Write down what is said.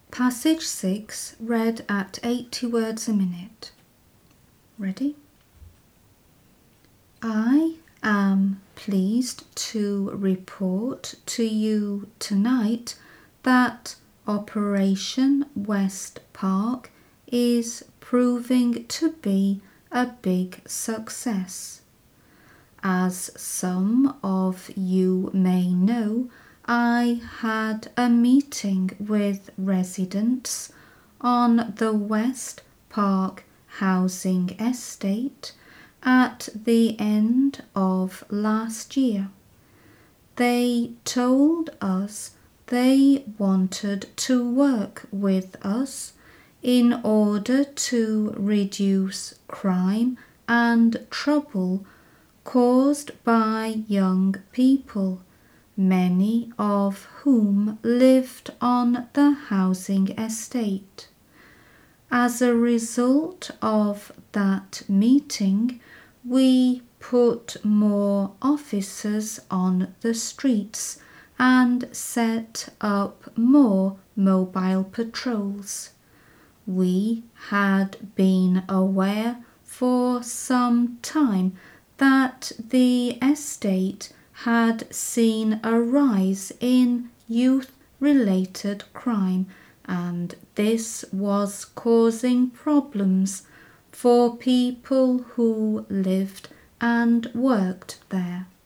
Passage 6, read at 80 words a minute. Ready? I am pleased to report to you tonight that Operation West Park is proving to be a big success. As some of you may know, I had a meeting with residents on the West Park housing estate at the end of last year. They told us they wanted to work with us in order to reduce crime and trouble caused by young people, many of whom lived on the housing estate. As a result of that meeting, we put more officers on the streets and set up more mobile patrols. We had been aware for some time that the estate had seen a rise in youth-related crime, and this was causing problems for people who lived and worked there.